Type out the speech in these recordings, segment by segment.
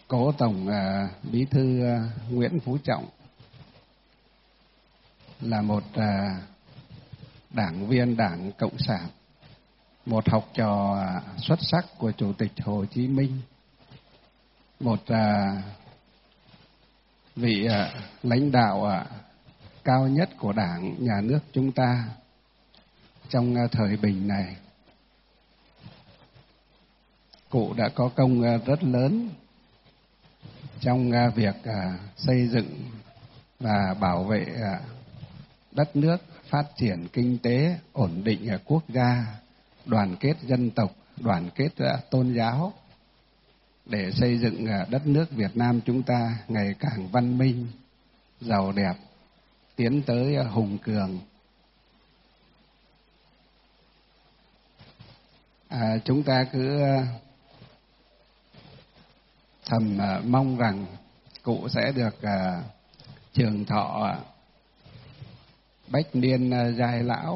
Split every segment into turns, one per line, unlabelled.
Cố Tổng Bí thư Nguyễn Phú Trọng là một đảng viên Đảng Cộng sản, một học trò xuất sắc của Chủ tịch Hồ Chí Minh, một vị lãnh đạo cao nhất của Đảng, Nhà nước chúng ta trong thời bình này. Cụ đã có công rất lớn trong việc xây dựng và bảo vệ đất nước, phát triển kinh tế, ổn định quốc gia, đoàn kết dân tộc, đoàn kết tôn giáo, để xây dựng đất nước Việt Nam chúng ta ngày càng văn minh, giàu đẹp, tiến tới hùng cường. Chúng ta cứ thầm mong rằng cụ sẽ được trường thọ, bách niên giai lão,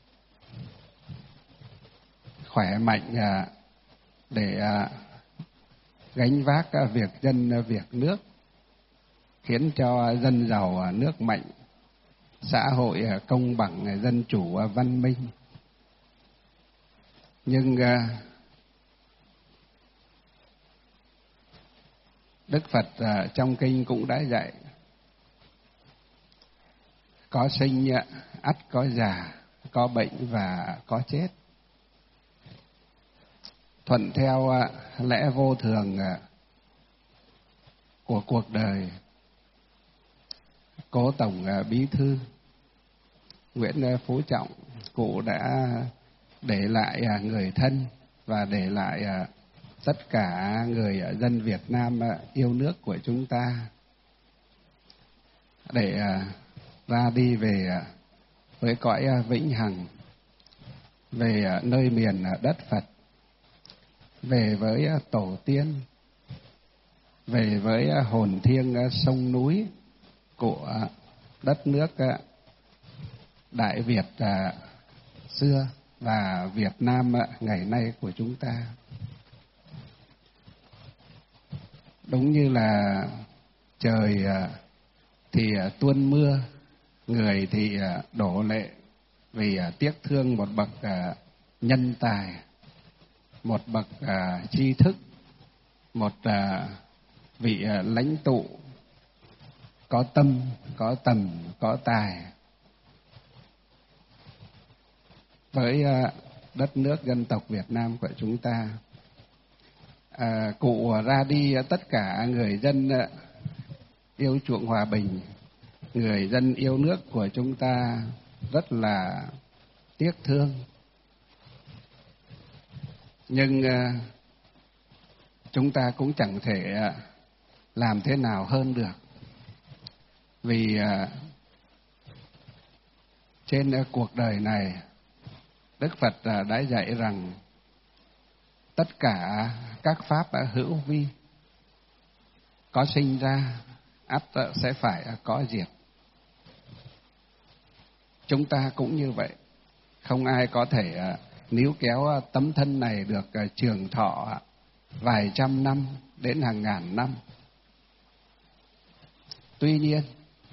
khỏe mạnh để gánh vác việc dân việc nước, khiến cho dân giàu nước mạnh, xã hội công bằng, dân chủ văn minh. Nhưng Đức Phật trong kinh cũng đã dạy: có sinh ắt có già, có bệnh và có chết. Thuận theo lẽ vô thường của cuộc đời, Cố Tổng Bí thư Nguyễn Phú Trọng, cụ đã để lại người thân và để lại tất cả người dân Việt Nam yêu nước của chúng ta, để ra đi về với cõi vĩnh hằng, về nơi miền đất Phật, về với tổ tiên, về với hồn thiêng sông núi của đất nước Đại Việt xưa và Việt Nam ngày nay của chúng ta. Đúng như là trời thì tuôn mưa, người thì đổ lệ vì tiếc thương một bậc nhân tài, một bậc tri thức, một vị lãnh tụ có tâm, có tầm, có tài với đất nước dân tộc Việt Nam của chúng ta. Cụ ra đi, tất cả người dân yêu chuộng hòa bình, người dân yêu nước của chúng ta rất là tiếc thương. Nhưng chúng ta cũng chẳng thể làm thế nào hơn được, vì trên cuộc đời này Đức Phật đã dạy rằng tất cả các pháp hữu vi, có sinh ra ắt sẽ phải có diệt. Chúng ta cũng như vậy, không ai có thể níu kéo tấm thân này được trường thọ vài trăm năm đến hàng ngàn năm. Tuy nhiên,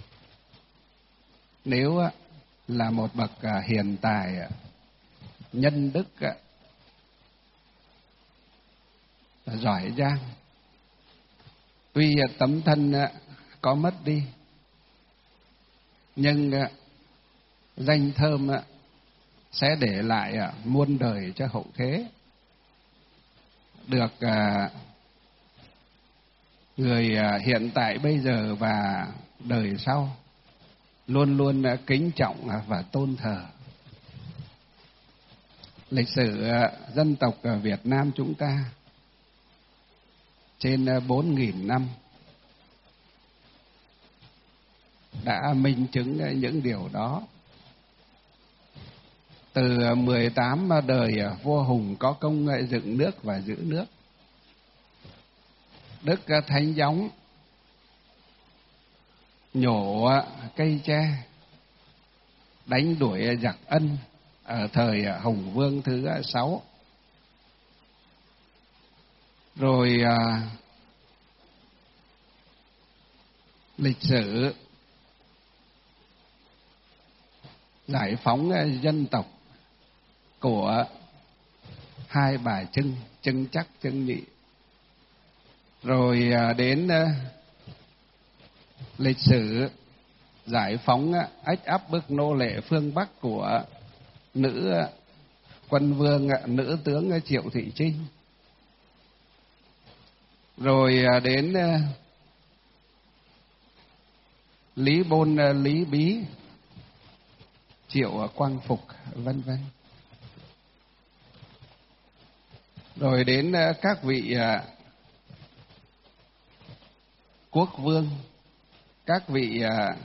nếu là một bậc hiền tài, nhân đức, giỏi giang, tuy tấm thân có mất đi, nhưng danh thơm sẽ để lại muôn đời cho hậu thế, được người hiện tại bây giờ và đời sau luôn luôn kính trọng và tôn thờ. Lịch sử dân tộc Việt Nam chúng ta trên 4.000 năm đã minh chứng những điều đó. Từ 18 đời vua hùng có công dựng nước và giữ nước, Đức Thánh Gióng nhổ cây tre, đánh đuổi giặc Ân ở thời Hùng Vương thứ 6. Rồi lịch sử giải phóng dân tộc của hai bà Trưng, Trưng Trắc, Trưng Nhị. Rồi đến lịch sử giải phóng ách áp bức nô lệ phương Bắc của nữ quân vương, nữ tướng Triệu Thị Trinh. Rồi đến Lý Bôn, Lý Bí, Triệu Quang Phục, vân vân. Rồi đến các vị quốc vương, các vị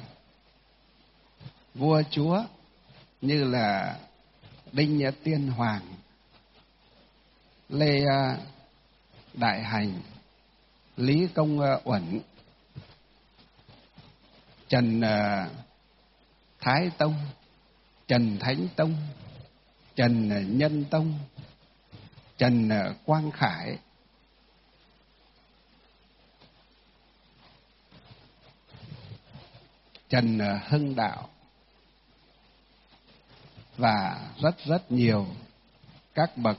vua chúa như là Đinh Tiên Hoàng, Lê Đại Hành, Lý Công Uẩn, Trần Thái Tông, Trần Thánh Tông, Trần Nhân Tông, Trần Quang Khải, Trần Hưng Đạo, và rất nhiều các bậc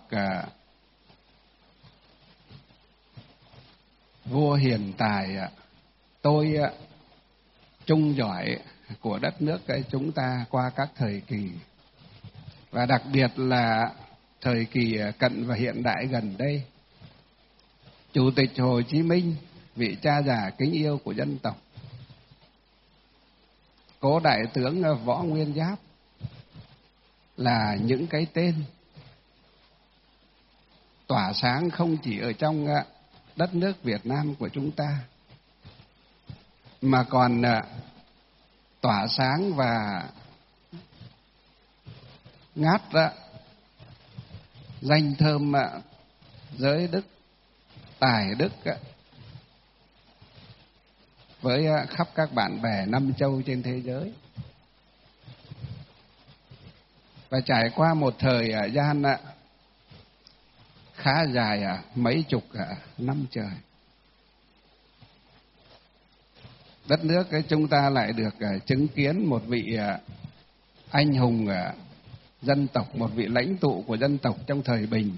vua hiền tài, tôi trung giỏi của đất nước chúng ta qua các thời kỳ, và đặc biệt là thời kỳ cận và hiện đại gần đây. Chủ tịch Hồ Chí Minh, vị cha già kính yêu của dân tộc, cố đại tướng Võ Nguyên Giáp là những cái tên tỏa sáng không chỉ ở trong đất nước Việt Nam của chúng ta, mà còn tỏa sáng và ngát danh thơm giới đức, tài đức với khắp các bạn bè năm châu trên thế giới. Và trải qua một thời gian khá dài, mấy chục năm trời, đất nước chúng ta lại được chứng kiến một vị anh hùng dân tộc, một vị lãnh tụ của dân tộc trong thời bình.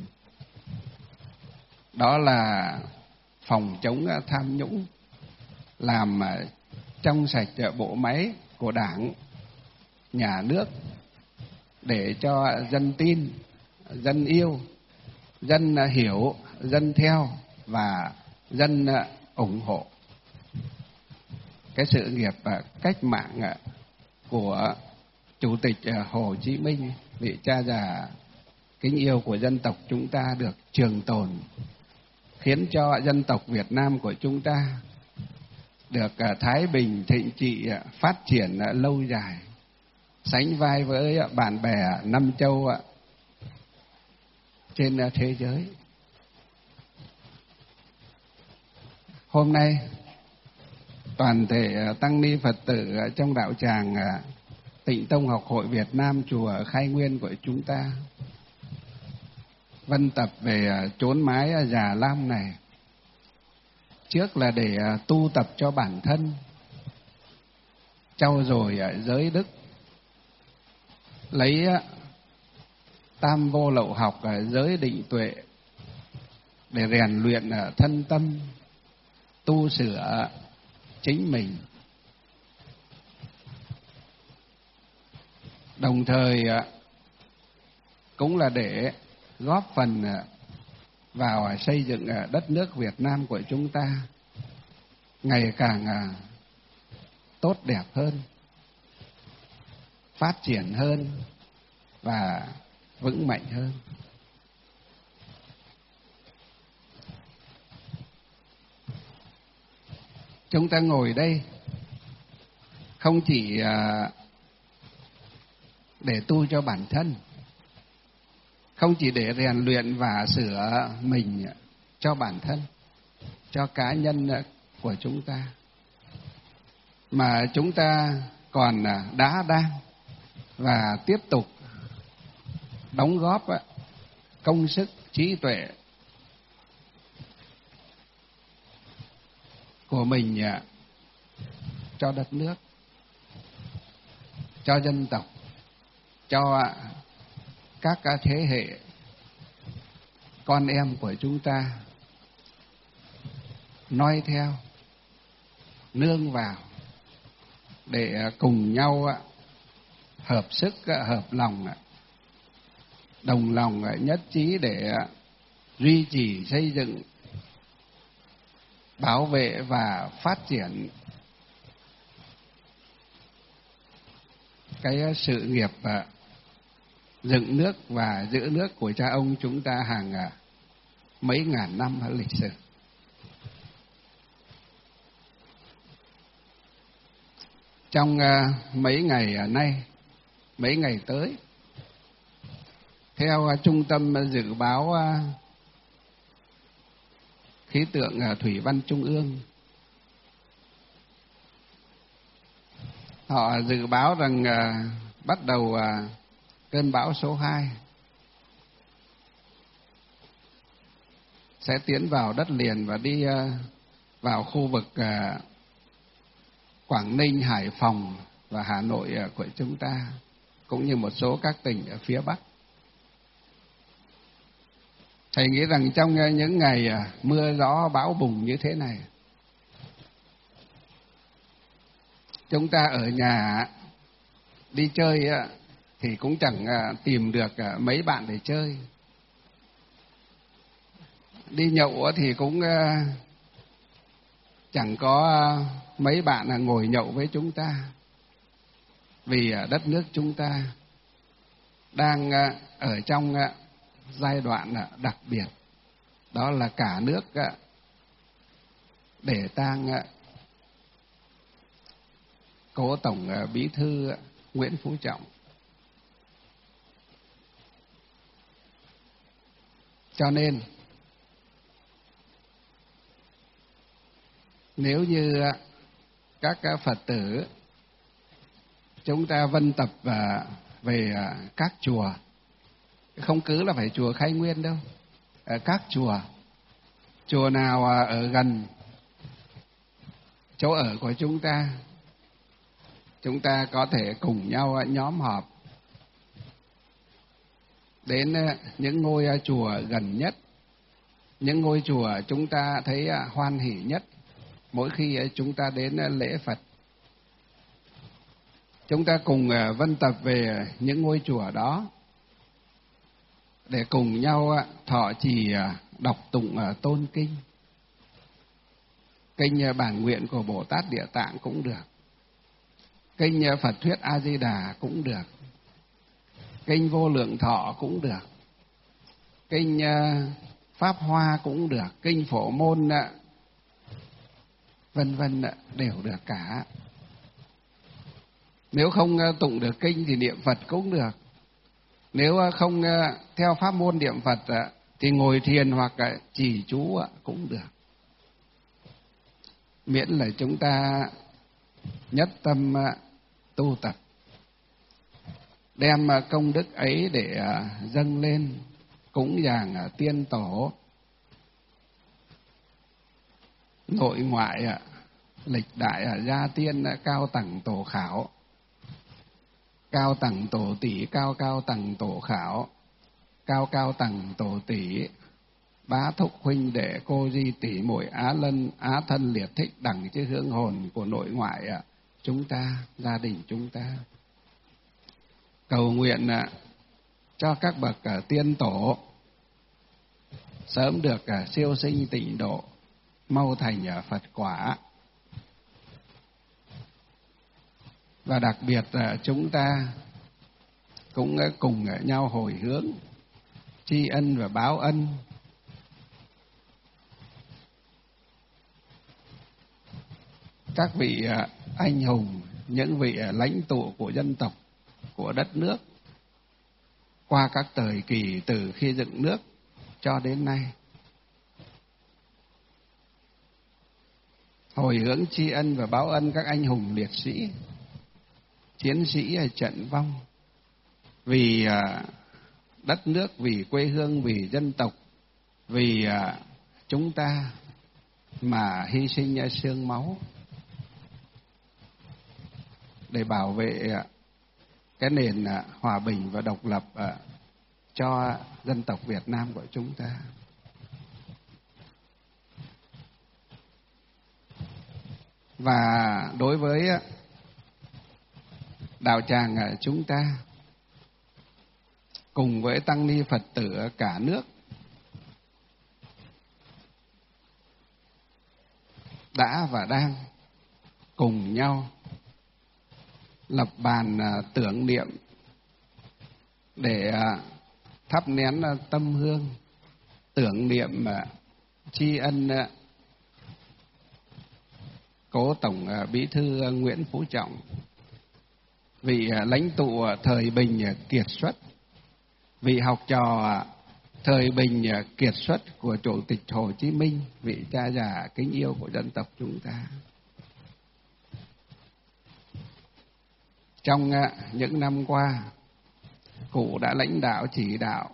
Đó là phòng chống tham nhũng, làm trong sạch bộ máy của Đảng, nhà nước, để cho dân tin, dân yêu, dân hiểu, dân theo và dân ủng hộ cái sự nghiệp cách mạng của Chủ tịch Hồ Chí Minh, vị cha già kính yêu của dân tộc chúng ta được trường tồn, khiến cho dân tộc Việt Nam của chúng ta được thái bình, thịnh trị, phát triển lâu dài, sánh vai với bạn bè năm châu trên thế giới. Hôm nay toàn thể tăng ni Phật tử trong đạo tràng Tịnh Tông Học Hội Việt Nam chùa Khai Nguyên của chúng ta vân tập về chốn mái Già Lam này, trước là để tu tập cho bản thân, trau dồi giới đức, lấy tam vô lậu học, giới định tuệ để rèn luyện thân tâm, tu sửa chính mình. Đồng thời cũng là để góp phần vào xây dựng đất nước Việt Nam của chúng ta ngày càng tốt đẹp hơn, phát triển hơn và vững mạnh hơn. Chúng ta ngồi đây không chỉ để tu cho bản thân, không chỉ để rèn luyện và sửa mình cho bản thân, cho cá nhân của chúng ta, mà chúng ta còn đã đang và tiếp tục đóng góp công sức, trí tuệ của mình cho đất nước, cho dân tộc, cho các thế hệ con em của chúng ta noi theo, nương vào để cùng nhau hợp sức, hợp lòng, đồng lòng nhất trí để duy trì, xây dựng, bảo vệ và phát triển cái sự nghiệp dựng nước và giữ nước của cha ông chúng ta hàng mấy ngàn năm ở lịch sử. Trong mấy ngày nay, mấy ngày tới, theo Trung tâm Dự báo Khí tượng Thủy văn Trung ương, họ dự báo rằng bắt đầu cơn bão số 2 sẽ tiến vào đất liền và đi vào khu vực Quảng Ninh, Hải Phòng và Hà Nội của chúng ta, cũng như một số các tỉnh ở phía Bắc. Thầy nghĩ rằng trong những ngày mưa gió bão bùng như thế này, chúng ta ở nhà đi chơi thì cũng chẳng tìm được mấy bạn để chơi. Đi nhậu thì cũng chẳng có mấy bạn ngồi nhậu với chúng ta. Vì đất nước chúng ta đang ở trong giai đoạn đặc biệt, đó là cả nước để tang cố Tổng Bí thư Nguyễn Phú Trọng. Cho nên nếu như các Phật tử chúng ta vân tập về các chùa, không cứ là phải chùa Khai Nguyên đâu, các chùa nào ở gần chỗ ở của chúng ta có thể cùng nhau nhóm họp đến những ngôi chùa gần nhất, những ngôi chùa chúng ta thấy hoan hỉ nhất mỗi khi chúng ta đến lễ Phật. Chúng ta cùng vân tập về những ngôi chùa đó để cùng nhau thọ trì đọc tụng tôn kinh. Kinh Bản Nguyện của Bồ Tát Địa Tạng cũng được, kinh Phật Thuyết A Di Đà cũng được, kinh Vô Lượng Thọ cũng được, kinh Pháp Hoa cũng được, kinh Phổ Môn vân vân đều được cả. Nếu không tụng được kinh thì niệm Phật cũng được. Nếu không theo pháp môn niệm Phật thì ngồi thiền hoặc trì chú cũng được. Miễn là chúng ta nhất tâm tu tập, đem công đức ấy để dâng lên cúng dường tiên tổ, nội ngoại, lịch đại gia tiên, cao tầng tổ khảo, cao tầng tổ tỷ, cao tầng tổ khảo, cao tầng tổ tỷ, bá thúc huynh đệ cô di tỷ muội á lân á thân liệt thích đẳng chứ hướng hồn của nội ngoại chúng ta, gia đình chúng ta. Cầu nguyện cho các bậc tiên tổ sớm được siêu sinh tịnh độ, mau thành Phật quả. Và đặc biệt chúng ta cũng cùng nhau hồi hướng, tri ân và báo ân các vị anh hùng, những vị lãnh tụ của dân tộc, của đất nước qua các thời kỳ từ khi dựng nước cho đến nay. Hồi hướng tri ân và báo ân các anh hùng liệt sĩ, chiến sĩ trận vong vì đất nước, vì quê hương, vì dân tộc, vì chúng ta mà hy sinh xương máu. để bảo vệ cái nền hòa bình và độc lập cho dân tộc Việt Nam của chúng ta. Và đối với đạo tràng chúng ta, cùng với tăng ni Phật tử cả nước, đã và đang cùng nhau lập bàn tưởng niệm để thắp nén tâm hương tưởng niệm tri ân cố Tổng Bí thư Nguyễn Phú Trọng, vị lãnh tụ thời Bình kiệt xuất, vị học trò thời Bình kiệt xuất của Chủ tịch Hồ Chí Minh, vị cha già kính yêu của dân tộc chúng ta. Trong những năm qua, cụ đã lãnh đạo chỉ đạo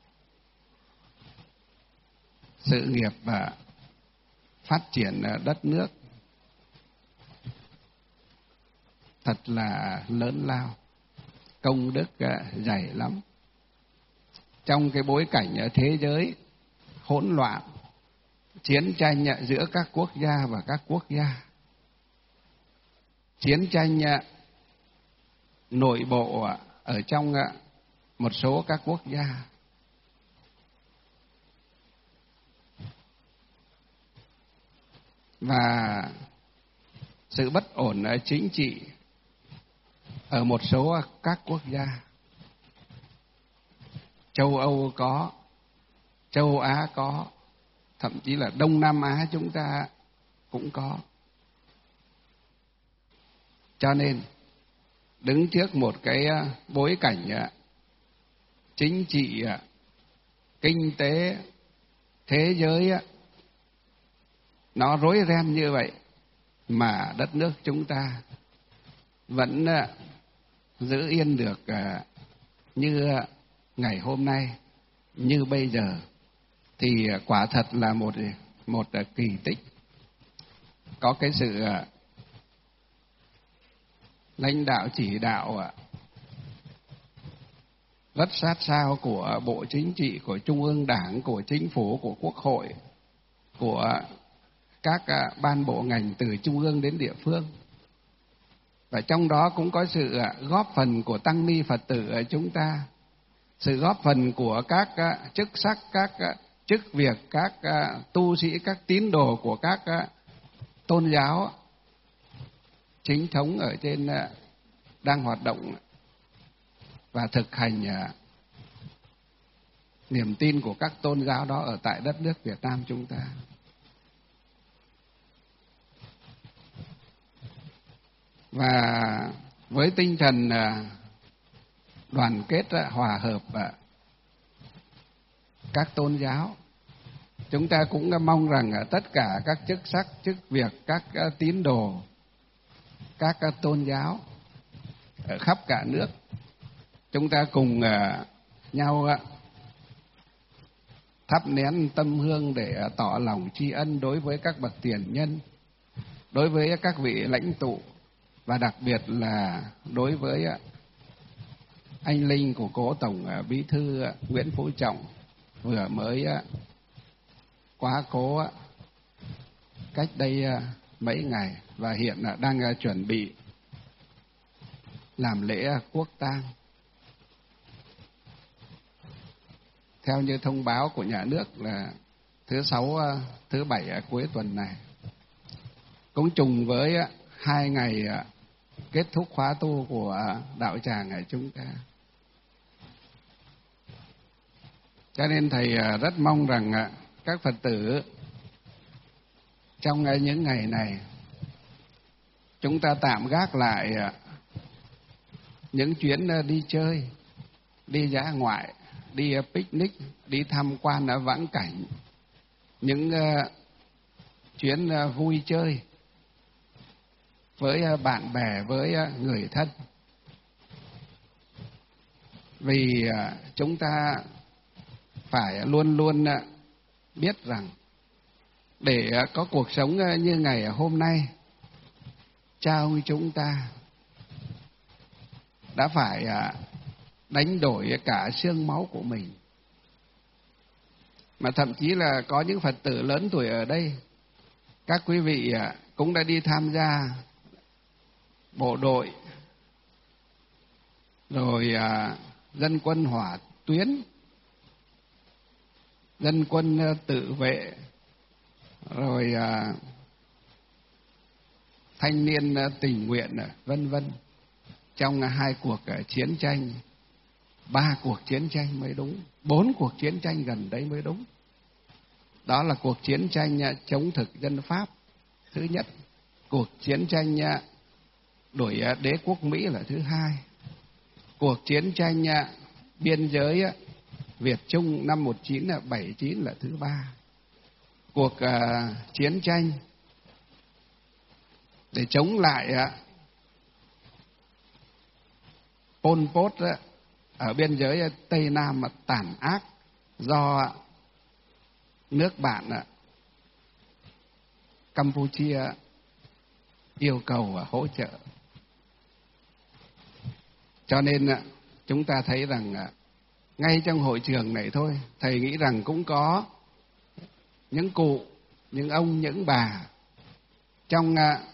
sự nghiệp và phát triển đất nước thật là lớn lao, công đức dày lắm. Trong cái bối cảnh thế giới hỗn loạn, chiến tranh giữa các quốc gia và các quốc gia, chiến tranh nội bộ ở trong một số các quốc gia, và sự bất ổn chính trị ở một số các quốc gia. Châu Âu có, châu Á có, thậm chí là Đông Nam Á chúng ta cũng có. Cho nên đứng trước một cái bối cảnh chính trị, kinh tế, thế giới nó rối ren như vậy, mà đất nước chúng ta vẫn giữ yên được như ngày hôm nay, như bây giờ, thì quả thật là một kỳ tích. Có cái sự lãnh đạo chỉ đạo rất sát sao của Bộ Chính trị, của Trung ương Đảng, của Chính phủ, của Quốc hội, của các ban bộ ngành từ trung ương đến địa phương. Và trong đó cũng có sự góp phần của tăng ni Phật tử ở chúng ta, sự góp phần của các chức sắc, các chức việc, các tu sĩ, các tín đồ của các tôn giáo chính thống ở trên đang hoạt động và thực hành niềm tin của các tôn giáo đó ở tại đất nước Việt Nam chúng ta. Và với tinh thần đoàn kết, hòa hợp các tôn giáo, chúng ta cũng mong rằng tất cả các chức sắc, chức việc, các tín đồ, các tôn giáo ở khắp cả nước, chúng ta cùng nhau thắp nén tâm hương để tỏ lòng tri ân đối với các bậc tiền nhân, đối với các vị lãnh tụ, và đặc biệt là đối với anh linh của cố Tổng Bí thư Nguyễn Phú Trọng vừa mới quá cố cách đây mấy ngày, và hiện đang chuẩn bị làm lễ quốc tang. Theo như thông báo của nhà nước là thứ Sáu, thứ Bảy cuối tuần này, cũng trùng với 2 ngày kết thúc khóa tu của đạo tràng ở chúng ta. Cho nên thầy rất mong rằng các Phật tử trong những ngày này, chúng ta tạm gác lại những chuyến đi chơi, đi dã ngoại, đi picnic, đi tham quan ở vãng cảnh, những chuyến vui chơi với bạn bè, với người thân. Vì chúng ta phải luôn luôn biết rằng để có cuộc sống như ngày hôm nay, cha ông chúng ta đã phải đánh đổi cả xương máu của mình. Mà thậm chí là có những Phật tử lớn tuổi ở đây, các quý vị cũng đã đi tham gia bộ đội, rồi dân quân hỏa tuyến, dân quân tự vệ, rồi thanh niên tình nguyện, vân vân, trong 2 cuộc chiến tranh, 3 cuộc chiến tranh mới đúng, 4 cuộc chiến tranh gần đấy mới đúng. Đó là cuộc chiến tranh chống thực dân Pháp thứ nhất, cuộc chiến tranh đuổi đế quốc Mỹ là thứ hai, cuộc chiến tranh biên giới Việt Trung năm 1979 là thứ ba, cuộc chiến tranh để chống lại Pol Pot ở biên giới Tây Nam mà tàn ác do nước bạn Campuchia yêu cầu và hỗ trợ. Cho nên chúng ta thấy rằng ngay trong hội trường này thôi, thầy nghĩ rằng cũng có những cụ, những ông, những bà trong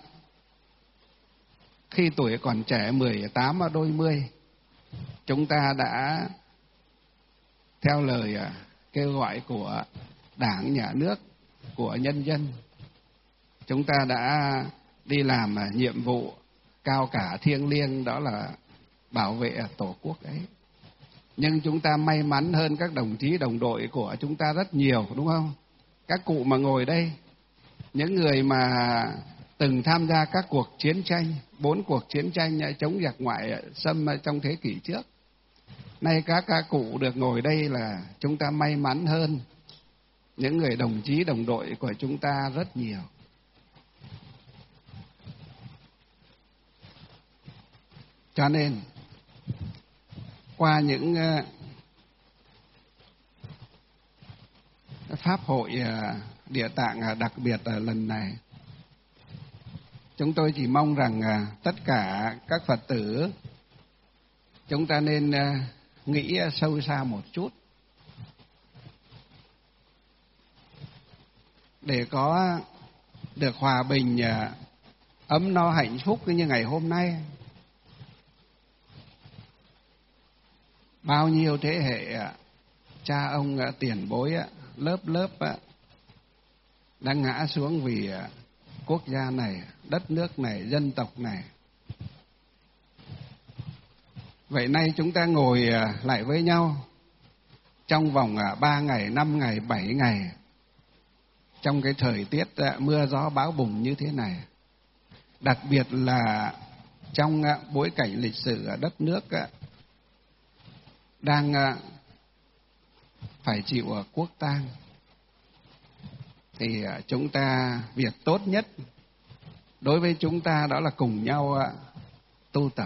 khi tuổi còn trẻ 18 đôi mươi, chúng ta đã theo lời kêu gọi của Đảng, Nhà nước, của nhân dân, chúng ta đã đi làm nhiệm vụ cao cả thiêng liêng, đó là bảo vệ Tổ quốc ấy. Nhưng chúng ta may mắn hơn các đồng chí đồng đội của chúng ta rất nhiều, đúng không? Các cụ mà ngồi đây, những người mà từng tham gia các cuộc chiến tranh, 4 cuộc chiến tranh chống giặc ngoại xâm trong thế kỷ trước. Nay các cụ được ngồi đây là chúng ta may mắn hơn những người đồng chí đồng đội của chúng ta rất nhiều. Cho nên qua những pháp hội Địa Tạng đặc biệt lần này, chúng tôi chỉ mong rằng tất cả các Phật tử chúng ta nên nghĩ sâu xa một chút để có được hòa bình, ấm no, hạnh phúc như ngày hôm nay. Bao nhiêu thế hệ cha ông tiền bối lớp lớp đã ngã xuống vì quốc gia này, đất nước này, dân tộc này. Vậy nay chúng ta ngồi lại với nhau trong vòng 3 ngày, 5 ngày, 7 ngày, trong cái thời tiết mưa gió bão bùng như thế này, đặc biệt là trong bối cảnh lịch sử đất nước đang phải chịu quốc tang, thì chúng ta việc tốt nhất đối với chúng ta đó là cùng nhau tu tập.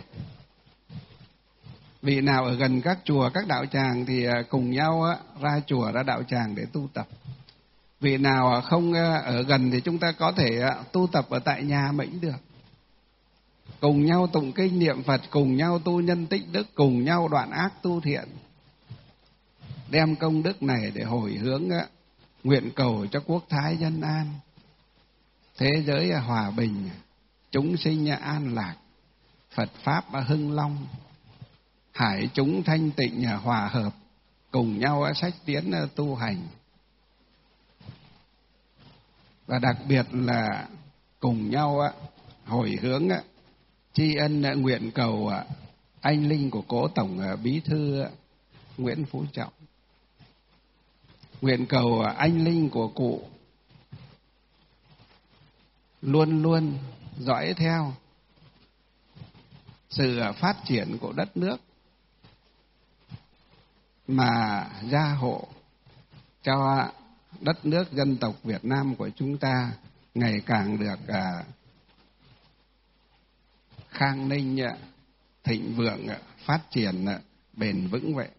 Vị nào ở gần các chùa, các đạo tràng thì cùng nhau ra chùa, ra đạo tràng để tu tập. Vị nào không ở gần thì chúng ta có thể tu tập ở tại nhà mình được. Cùng nhau tụng kinh niệm Phật, cùng nhau tu nhân tích đức, cùng nhau đoạn ác tu thiện. Đem công đức này để hồi hướng nguyện cầu cho quốc thái dân an, thế giới hòa bình, chúng sinh an lạc, Phật Pháp hưng long, hải chúng thanh tịnh hòa hợp, cùng nhau sách tiến tu hành. Và đặc biệt là cùng nhau hồi hướng tri ân nguyện cầu anh linh của cố Tổng Bí thư Nguyễn Phú Trọng. Nguyện cầu anh linh của cụ luôn luôn dõi theo sự phát triển của đất nước, mà gia hộ cho đất nước dân tộc Việt Nam của chúng ta ngày càng được khang ninh, thịnh vượng, phát triển bền vững vậy.